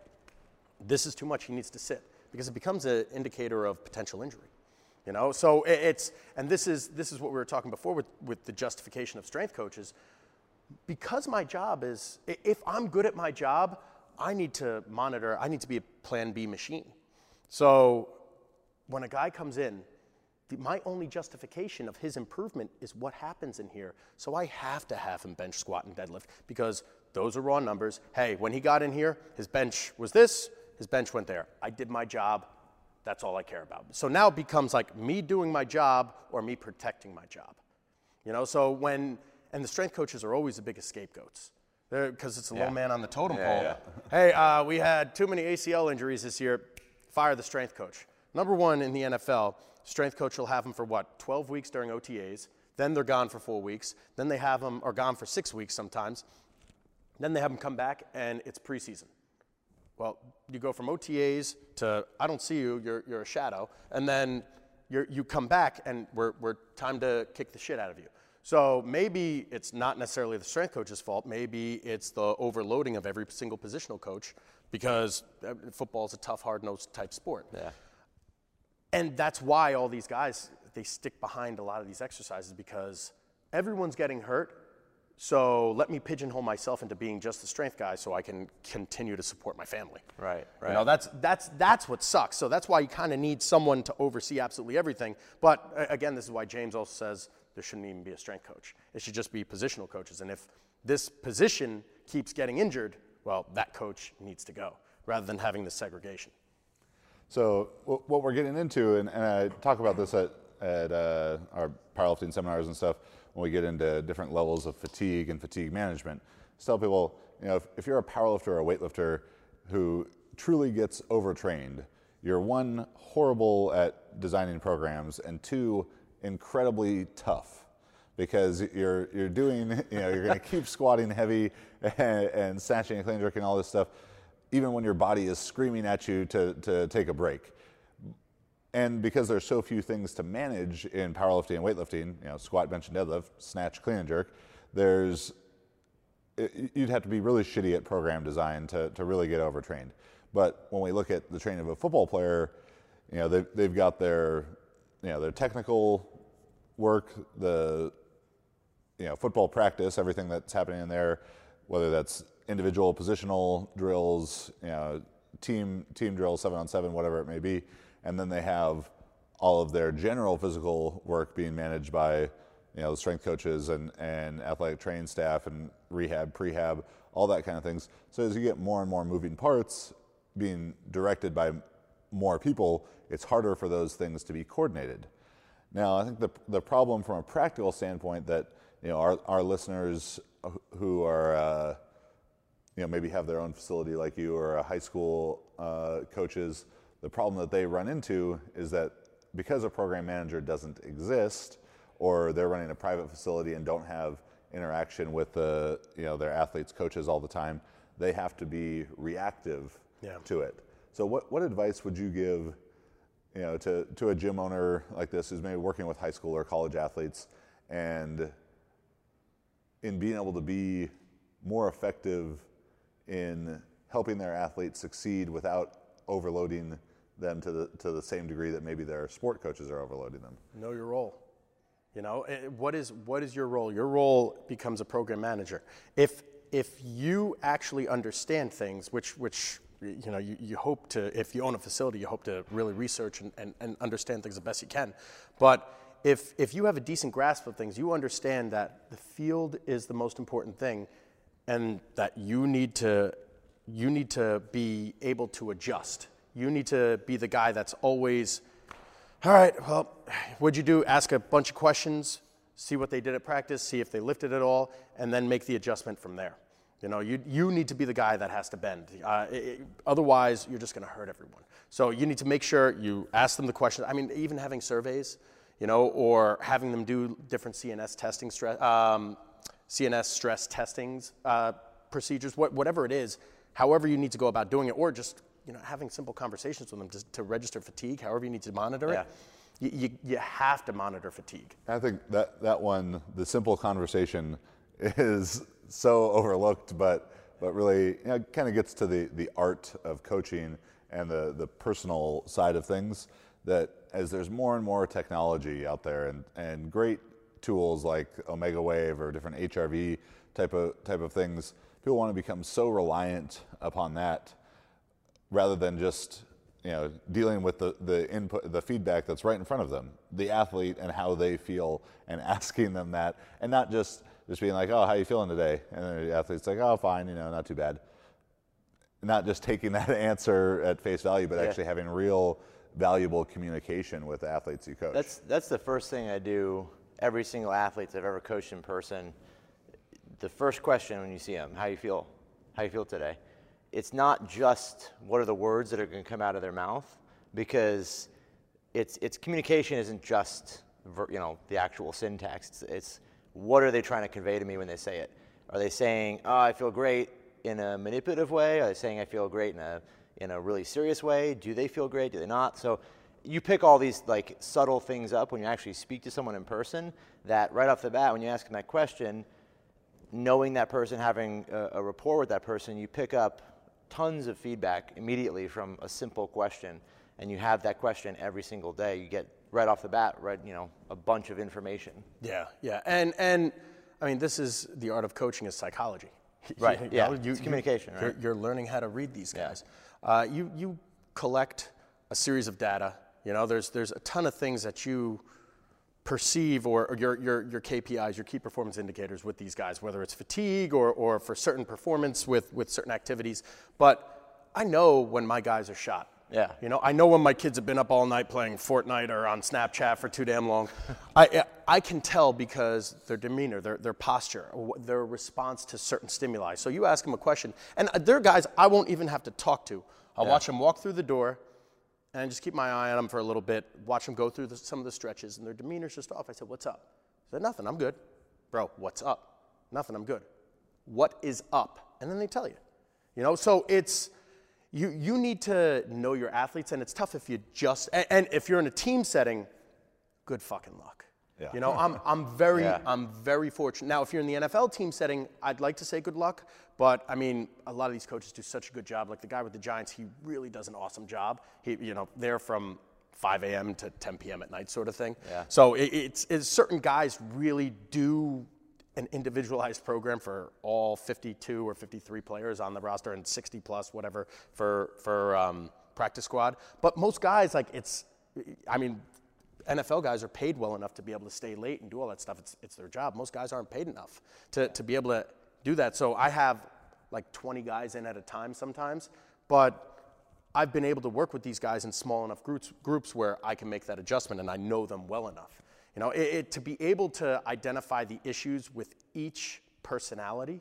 this is too much, he needs to sit, because it becomes an indicator of potential injury. So and this is what we were talking before with the justification of strength coaches. Because my job is, if I'm good at my job, I need to monitor, I need to be a plan B machine. So when a guy comes in, my only justification of his improvement is what happens in here. So I have to have him bench, squat, and deadlift, because those are raw numbers. Hey, when he got in here, his bench was this, his bench went there. I did my job. That's all I care about. So now it becomes like me doing my job or me protecting my job. So and the strength coaches are always the biggest scapegoats, because it's the low man on the totem pole. Yeah. Hey, we had too many ACL injuries this year. Fire the strength coach. Number one in the NFL, strength coach will have them for 12 weeks during OTAs. Then they're gone for 4 weeks. Then they have them, or gone for 6 weeks sometimes. Then they have them come back, and it's preseason. Well, you go from OTAs to I don't see you, you're a shadow, and then you come back and we're time to kick the shit out of you. So maybe it's not necessarily the strength coach's fault. Maybe it's the overloading of every single positional coach, because football is a tough, hard-nosed type sport. Yeah. And that's why all these guys, they stick behind a lot of these exercises, because everyone's getting hurt. So let me pigeonhole myself into being just the strength guy so I can continue to support my family. Right. That's what sucks. So that's why you kind of need someone to oversee absolutely everything. But again, this is why James also says there shouldn't even be a strength coach. It should just be positional coaches. And if this position keeps getting injured, well, that coach needs to go, rather than having this segregation. So what we're getting into, and I talk about this at our powerlifting seminars and stuff, when we get into different levels of fatigue and fatigue management, tell people, if you're a powerlifter or a weightlifter who truly gets overtrained, you're one, horrible at designing programs, and two, incredibly tough, because you're doing, you're going to keep squatting heavy and snatching and clean jerking and all this stuff, even when your body is screaming at you to take a break. And because there's so few things to manage in powerlifting and weightlifting, squat, bench, and deadlift, snatch, clean, and jerk, you'd have to be really shitty at program design to really get overtrained. But when we look at the training of a football player, they've got their their technical work, the football practice, everything that's happening in there, whether that's individual positional drills, team drills, 7-on-7, whatever it may be, and then they have all of their general physical work being managed by the strength coaches and athletic training staff and rehab, prehab, all that kind of things. So as you get more and more moving parts being directed by more people, it's harder for those things to be coordinated. Now, I think the problem from a practical standpoint that our listeners who are maybe have their own facility like you or a high school coaches, the problem that they run into is that because a program manager doesn't exist, or they're running a private facility and don't have interaction with their athletes, coaches all the time, they have to be reactive to it. So what advice would you give to a gym owner like this who's maybe working with high school or college athletes, and in being able to be more effective in helping their athletes succeed without overloading them to the same degree that maybe their sport coaches are overloading them? Know your role. What is your role? Your role becomes a program manager. If you actually understand things, which you hope to, if you own a facility, you hope to really research and understand things the best you can. But if you have a decent grasp of things, you understand that the field is the most important thing, and that you need to be able to adjust. You need to be the guy that's always, all right, well, what'd you do? Ask a bunch of questions, see what they did at practice, see if they lifted at all, and then make the adjustment from there. You need to be the guy that has to bend. Otherwise, you're just going to hurt everyone. So you need to make sure you ask them the questions. I mean, even having surveys, or having them do different CNS testing, CNS stress testings, procedures, whatever it is, however you need to go about doing it, or just having simple conversations with them to register fatigue, however you need to monitor it. You have to monitor fatigue. I think that one, the simple conversation, is so overlooked, but really kind of gets to the art of coaching and the personal side of things, that as there's more and more technology out there and great tools like Omega Wave or different HRV type of things, people want to become so reliant upon that rather than just dealing with the input, the feedback that's right in front of them, the athlete and how they feel, and asking them that, and not just being like, oh, how you feeling today? And then the athlete's like, oh, fine, not too bad. Not just taking that answer at face value, but actually having real valuable communication with the athletes you coach. That's the first thing I do. Every single athlete I've ever coached in person, the first question when you see them, how you feel? How you feel today? It's not just what are the words that are going to come out of their mouth, because it's communication isn't just the actual syntax. It's what are they trying to convey to me when they say it? Are they saying, oh, I feel great in a manipulative way? Are they saying I feel great in a really serious way? Do they feel great? Do they not? So you pick all these subtle things up when you actually speak to someone in person, that right off the bat, when you ask them that question, knowing that person, having a rapport with that person, you pick up tons of feedback immediately from a simple question, and you have that question every single day. You get right off the bat, a bunch of information. Yeah. And I mean, this is the art of coaching is psychology. Right, it's communication, right? You're learning how to read these guys. You collect a series of data. There's a ton of things that you perceive, or your KPIs, your key performance indicators with these guys, whether it's fatigue or for certain performance with certain activities. But I know when my guys are shot. Yeah. I know when my kids have been up all night playing Fortnite or on Snapchat for too damn long. I can tell because their demeanor, their posture, their response to certain stimuli. So you ask them a question, and there are guys I won't even have to talk to. I'll watch them walk through the door and just keep my eye on them for a little bit, watch them go through some of the stretches, and their demeanor's just off. I said, what's up? I said, nothing, I'm good. Bro, what's up? Nothing, I'm good. What is up? And then they tell you. So it's, you need to know your athletes, and it's tough if you just, and if you're in a team setting, good fucking luck. Yeah. I'm very fortunate. Now, if you're in the NFL team setting, I'd like to say good luck, but I mean, a lot of these coaches do such a good job. Like the guy with the Giants, he really does an awesome job. They're from 5 a.m. to 10 p.m. at night sort of thing. Yeah. So it's certain guys really do an individualized program for all 52 or 53 players on the roster and 60 plus, whatever, for practice squad. But most guys, like NFL guys are paid well enough to be able to stay late and do all that stuff. It's their job. Most guys aren't paid enough to be able to do that. So I have like 20 guys in at a time sometimes, but I've been able to work with these guys in small enough groups where I can make that adjustment and I know them well enough. You know, to be able to identify the issues with each personality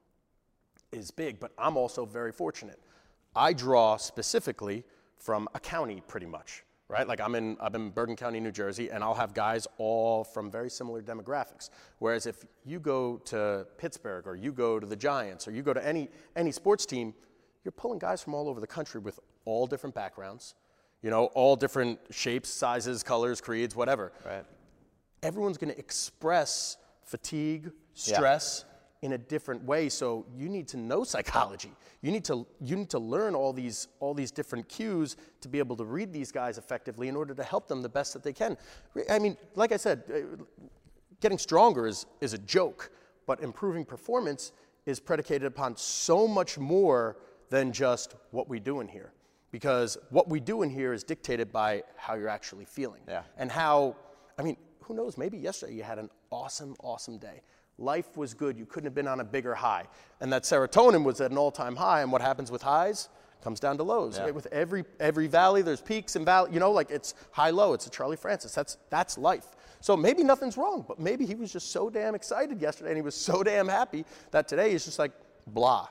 is big, but I'm also very fortunate. I draw specifically from a county pretty much, right? Like I'm in Bergen County, New Jersey, and I'll have guys all from very similar demographics. Whereas if you go to Pittsburgh or you go to the Giants or you go to any sports team, you're pulling guys from all over the country with all different backgrounds, you know, all different shapes, sizes, colors, creeds, whatever. Right. Everyone's going to express fatigue, stress in a different way. So you need to know psychology. You need to learn all these different cues to be able to read these guys effectively in order to help them the best that they can. I mean, like I said, getting stronger is a joke, but improving performance is predicated upon so much more than just what we do in here. Because what we do in here is dictated by how you're actually feeling. Yeah. And how, I mean, who knows, maybe yesterday you had an awesome, awesome day. Life was good. You couldn't have been on a bigger high. And that serotonin was at an all-time high. And what happens with highs comes down to lows. Yeah. With every valley, there's peaks and valleys. You know, like it's high-low. It's a Charlie Francis. That's life. So maybe nothing's wrong, but maybe he was just so damn excited yesterday and he was so damn happy that today is just like blah.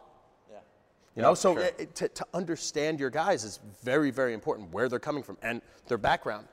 You know, so sure. To understand your guys is very, very important, where they're coming from and their background.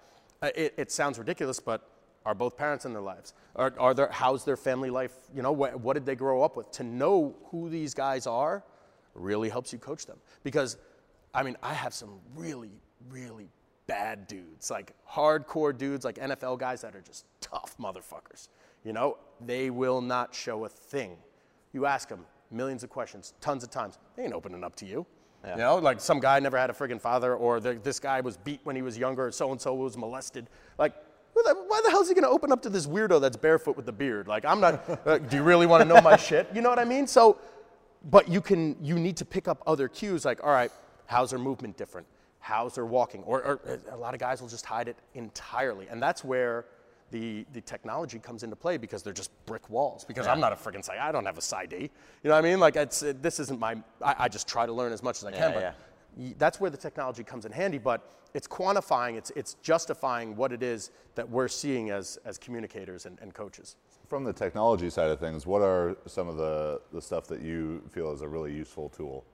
It sounds ridiculous, but are both parents in their lives? How's their family life? You know, what did they grow up with? To know who these guys are really helps you coach them. Because, I mean, I have some really, really bad dudes, like hardcore dudes, like NFL guys that are just tough motherfuckers. You know, they will not show a thing. You ask them millions of questions, tons of times. They ain't opening up to you. Yeah. You know, like some guy never had a friggin' father, or this guy was beat when he was younger, or so-and-so was molested. Like, why the hell is he going to open up to this weirdo that's barefoot with the beard? Like, I'm not, do you really want to know my shit? You know what I mean? So, but you need to pick up other cues, like, all right, how's their movement different? How's their walking? Or a lot of guys will just hide it entirely. And that's where the technology comes into play, because they're just brick walls. Because I'm not a friggin' psych. I don't have a PsyD. You know what I mean? Like, this isn't I just try to learn as much as I can. But that's where the technology comes in handy. But it's quantifying, it's justifying what it is that we're seeing as communicators and coaches. From the technology side of things, what are some of the stuff that you feel is a really useful tool?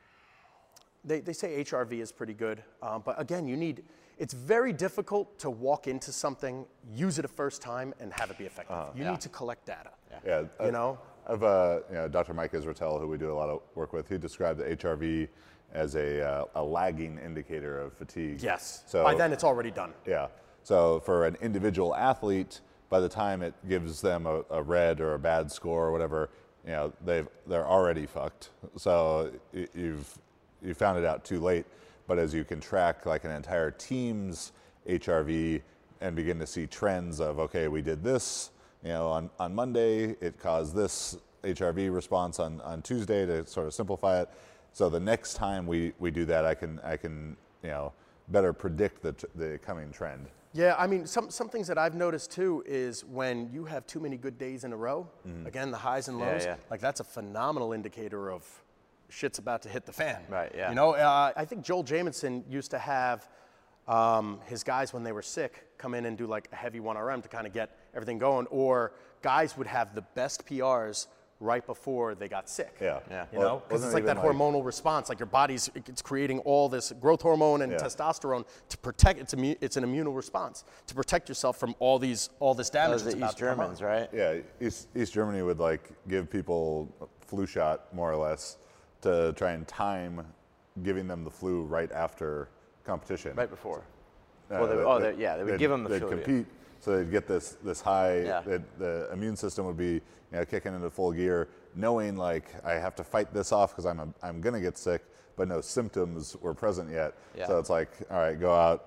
They say HRV is pretty good. But again, it's very difficult to walk into something, use it a first time, and have it be effective. You need to collect data. Yeah. You know? I've Dr. Mike Israetel, who we do a lot of work with, he described the HRV as a lagging indicator of fatigue. Yes. So by then, it's already done. Yeah. So for an individual athlete, by the time it gives them a red or a bad score or whatever, you know, they're already fucked. So you found it out too late. But as you can track like an entire team's HRV and begin to see trends of, okay, we did this, you know, on Monday, it caused this HRV response on Tuesday, to sort of simplify it. So the next time we do that, I can you know, better predict the coming trend. Yeah, I mean, some things that I've noticed too is when you have too many good days in a row, again, the highs and lows, like that's a phenomenal indicator of shit's about to hit the fan. Right, yeah. You know, I think Joel Jamieson used to have his guys, when they were sick, come in and do like a heavy 1RM to kind of get everything going, or guys would have the best PRs right before they got sick. Yeah. You know, because it's like that hormonal response, like your body's it's creating all this growth hormone and testosterone to protect. It's an immunal response to protect yourself from all this damage. Those are the East Germans, right? Yeah, East Germany would like give people a flu shot more or less to try and time giving them the flu right after competition. Right before. They would give them the flu. They'd compete, so they'd get this high. Yeah. The immune system would be, you know, kicking into full gear, knowing like I have to fight this off because I'm gonna get sick, but no symptoms were present yet. Yeah. So it's like, all right, go out,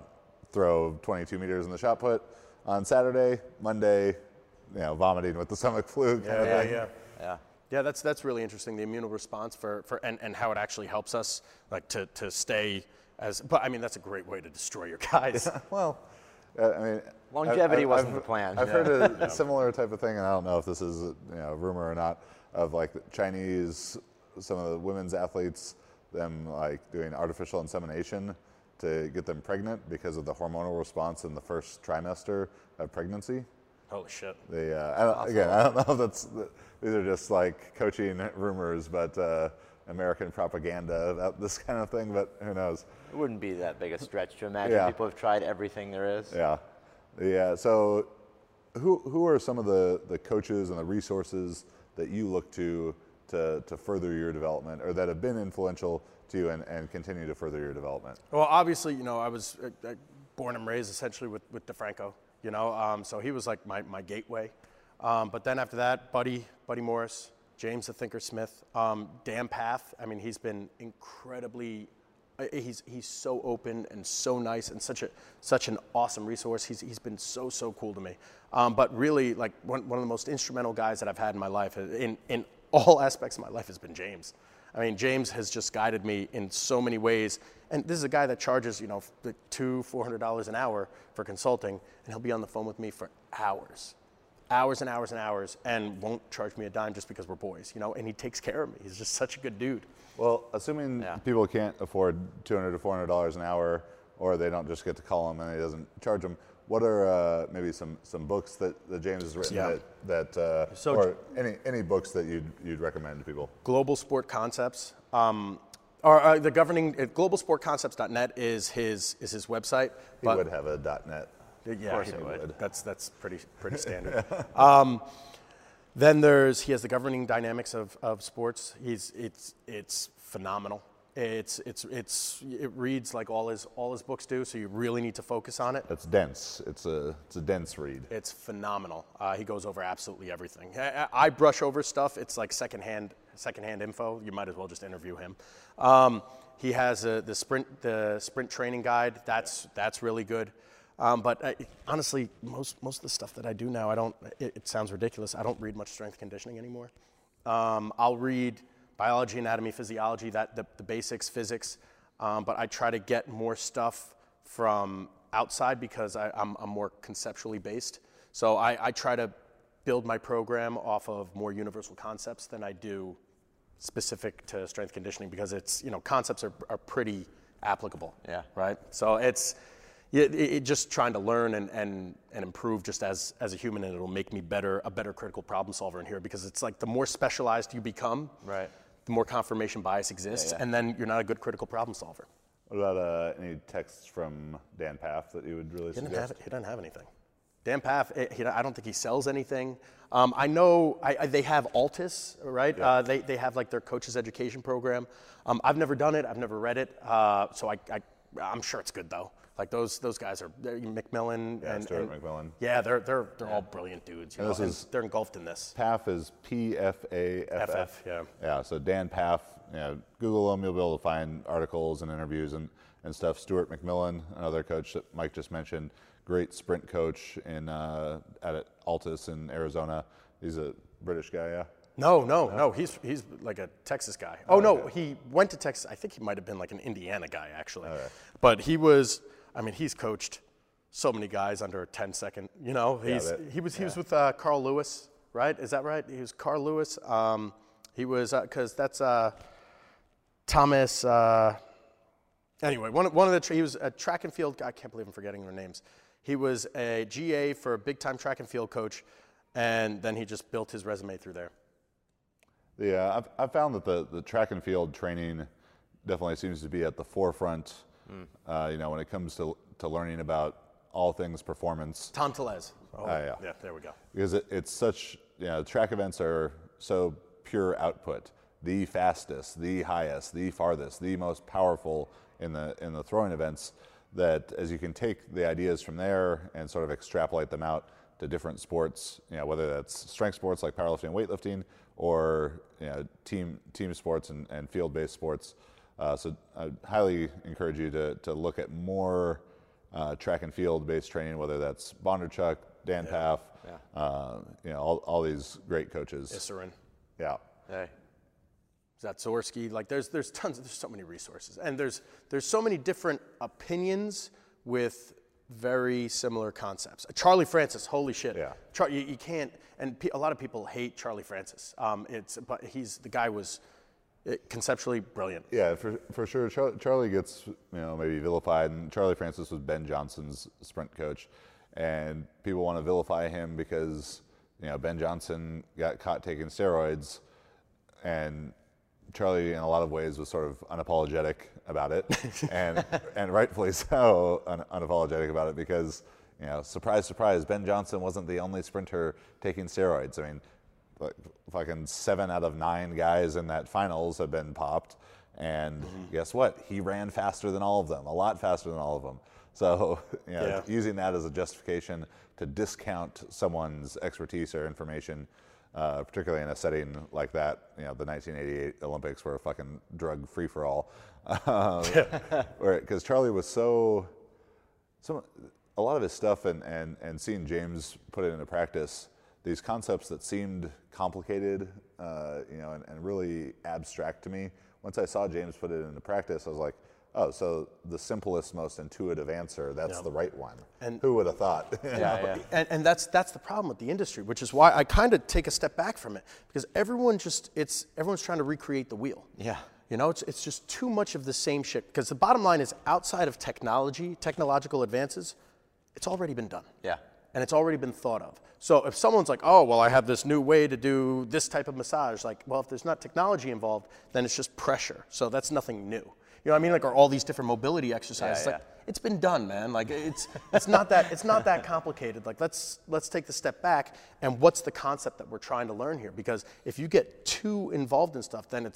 throw 22 meters in the shot put on Saturday. Monday, vomiting with the stomach flu kind of thing. Yeah, that's really interesting. The immune response and how it actually helps us like to stay as. But I mean, that's a great way to destroy your guys. Well, I mean, longevity wasn't the plan. I've heard a similar type of thing, and I don't know if this is a rumor or not, of like the Chinese, some of the women's athletes, them like doing artificial insemination to get them pregnant because of the hormonal response in the first trimester of pregnancy. Holy shit. I don't know if these are just like coaching rumors, but American propaganda about this kind of thing, but who knows? It wouldn't be that big a stretch to imagine people have tried everything there is. Yeah. So who are some of the coaches and the resources that you look to further your development, or that have been influential to you and continue to further your development? Well, obviously, I was born and raised essentially with DeFranco, so he was like my gateway. But then after that, Buddy Morris, James the Thinker Smith, Dan Path. I mean, he's been incredibly. He's so open and so nice and such an awesome resource. He's been so cool to me. But really, like one of the most instrumental guys that I've had in my life in all aspects of my life has been James. I mean, James has just guided me in so many ways. And this is a guy that charges, $400 an hour for consulting, and he'll be on the phone with me for hours and hours and hours, and won't charge me a dime just because we're boys, and he takes care of me. He's just such a good dude. Well, assuming people can't afford $200 to $400 an hour, or they don't just get to call him and he doesn't charge them, what are maybe some books that James has written or any books that you'd recommend to people? Global Sport Concepts, or the governing globalsportconcepts.net is his website. He would have a .net. Yeah, he would. That's pretty standard. Then he has the governing dynamics of sports. It's phenomenal. It reads like all his books do, so you really need to focus on it. It's dense. It's a dense read. It's phenomenal. He goes over absolutely everything. I brush over stuff. It's like secondhand info. You might as well just interview him. He has the sprint training guide. That's really good. But honestly, most of the stuff that I do now, it sounds ridiculous. I don't read much strength conditioning anymore. I'll read biology, anatomy, physiology, the basics, physics. But I try to get more stuff from outside because I'm more conceptually based. So I try to build my program off of more universal concepts than I do specific to strength conditioning, because it's, concepts are pretty applicable. Yeah. Right? So it's just trying to learn and improve just as a human, and it'll make me a better critical problem solver in here, because it's like the more specialized you become, right, the more confirmation bias exists, and then you're not a good critical problem solver. What about any texts from Dan Path that you would really suggest? He doesn't have anything. Dan Path, I don't think he sells anything. I know they have Altus, right? Yeah. They have like their coaches education program. I've never done it. I've never read it. So I'm sure it's good though. Like those guys are McMillan and Stuart McMillan. Yeah, they're all brilliant dudes. They're engulfed in this. Path is P-F-A-F-F. Yeah. Yeah. So Dan Path. Google him. You'll be able to find articles and interviews and stuff. Stuart McMillan, another coach that Mike just mentioned, great sprint coach at Altus in Arizona. He's a British guy. Yeah. No. He's like a Texas guy. Oh, no, he went to Texas. I think he might have been like an Indiana guy, actually. Okay. But he's coached so many guys under a 10-second, he was with Carl Lewis, right? Is that right? He was Carl Lewis. He was, because that's Thomas, anyway, he was a track and field, I can't believe I'm forgetting their names. He was a GA for a big-time track and field coach, and then he just built his resume through there. Yeah, I've found that the track and field training definitely seems to be at the forefront, when it comes to learning about all things performance. Tom Tellez. Yeah, there we go. Because it's such, track events are so pure output. The fastest, the highest, the farthest, the most powerful in the throwing events, that as you can take the ideas from there and sort of extrapolate them out to different sports, whether that's strength sports like powerlifting and weightlifting, or team sports and field-based sports. So I highly encourage you to look at more track and field based training, whether that's Bondarchuk, Dan Paff, all these great coaches. Isserin. Yeah. Hey. Zatsorski, like there's so many resources, and there's so many different opinions with very similar concepts. Charlie Francis, holy shit. Yeah. You can't, and a lot of people hate Charlie Francis. But the guy was conceptually brilliant. Yeah, for sure. Charlie gets maybe vilified, and Charlie Francis was Ben Johnson's sprint coach, and people want to vilify him because Ben Johnson got caught taking steroids, and Charlie, in a lot of ways, was sort of unapologetic about it, and rightfully so, unapologetic about it because, surprise, surprise, Ben Johnson wasn't the only sprinter taking steroids. I mean, like, fucking 7 out of 9 guys in that finals have been popped, and guess what? He ran faster than all of them, a lot faster than all of them. So, using that as a justification to discount someone's expertise or information, particularly in a setting like that, the 1988 Olympics were a fucking drug free-for-all. Because Charlie was a lot of his stuff and seeing James put it into practice, these concepts that seemed complicated, and really abstract to me. Once I saw James put it into practice, I was like, oh, so the simplest, most intuitive answer, that's the right one. And who would have thought? And that's the problem with the industry, which is why I kind of take a step back from it, because everyone's trying to recreate the wheel. Yeah. It's just too much of the same shit, because the bottom line is outside of technological advances, it's already been done. Yeah. And it's already been thought of. So if someone's like, oh, well, I have this new way to do this type of massage, like, well, if there's not technology involved, then it's just pressure. So that's nothing new. You know what I mean? Like, or all these different mobility exercises. Like, it's been done, man. Like, it's not that complicated. Like, let's take the step back, and what's the concept that we're trying to learn here? Because if you get too involved in stuff, then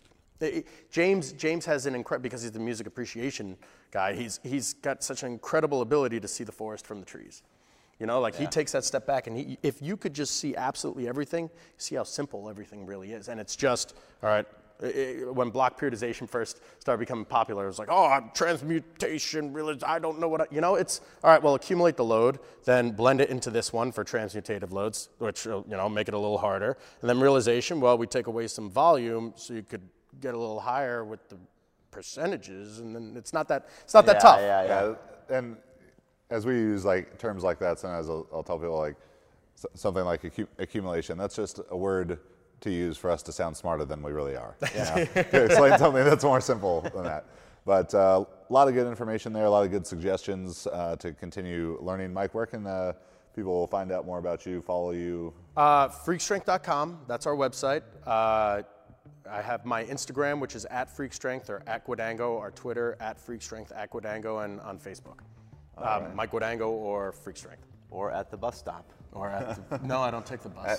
James has an incredible, because he's the music appreciation guy. He's got such an incredible ability to see the forest from the trees. He takes that step back, and if you could just see absolutely everything, see how simple everything really is, and it's just all right. When block periodization first started becoming popular, it was like, oh, transmutation, really, I don't know what it's, all right, well, accumulate the load, then blend it into this one for transmutative loads, which, make it a little harder. And then realization, well, we take away some volume so you could get a little higher with the percentages, and then it's not that tough. Yeah. And as we use terms like that, sometimes I'll tell people something like accumulation, that's just a word to use for us to sound smarter than we really are. To explain something that's more simple than that. But a lot of good information there, a lot of good suggestions to continue learning. Mike, where can people find out more about you, follow you? Freakstrength.com, that's our website. I have my Instagram, which is @FreakStrength or @Guadango, our Twitter @FreakStrength@Guadango, and on Facebook. Right. Mike Guadango or Freakstrength. Or at the bus stop. No, I don't take the bus.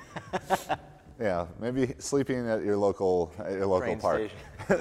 Yeah, maybe sleeping at your local park.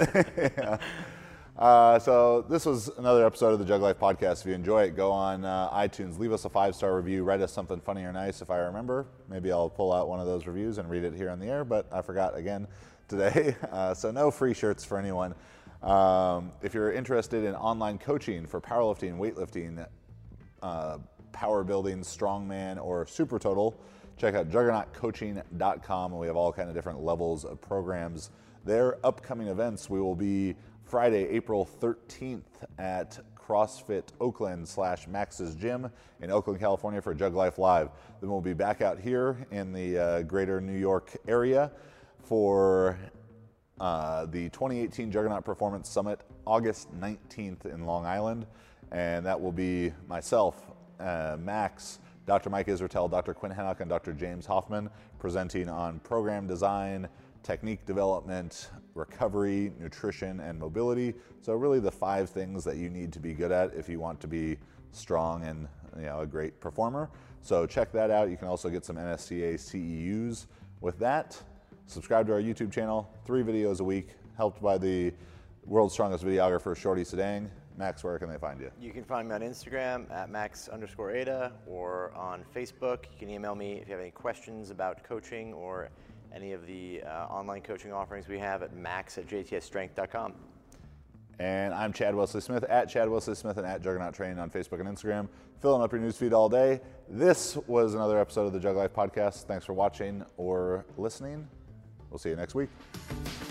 So this was another episode of the Jug Life Podcast. If you enjoy it, go on iTunes, leave us a 5-star review, write us something funny or nice if I remember. Maybe I'll pull out one of those reviews and read it here on the air, but I forgot again today. So no free shirts for anyone. If you're interested in online coaching for powerlifting, weightlifting, power building, strongman, or super total, check out juggernautcoaching.com, and we have all kind of different levels of programs. Their upcoming events, we will be Friday, April 13th at CrossFit Oakland / Max's Gym in Oakland, California for Jug Life Live. Then we'll be back out here in the greater New York area for the 2018 Juggernaut Performance Summit, August 19th in Long Island. And that will be myself, Max, Dr. Mike Israetel, Dr. Quinn Hennock, and Dr. James Hoffman presenting on program design, technique development, recovery, nutrition, and mobility. So really the 5 things that you need to be good at if you want to be strong and a great performer. So check that out. You can also get some NSCA CEUs with that. Subscribe to our YouTube channel, 3 videos a week, helped by the world's strongest videographer, Shorty Sedang. Max, where can they find you? You can find me on Instagram @Max_Ada or on Facebook. You can email me if you have any questions about coaching or any of the online coaching offerings we have at max@jtsstrength.com. And I'm Chad Wesley Smith, at Chad Wesley Smith and at Juggernaut Training on Facebook and Instagram. Filling up your newsfeed all day. This was another episode of the Jug Life Podcast. Thanks for watching or listening. We'll see you next week.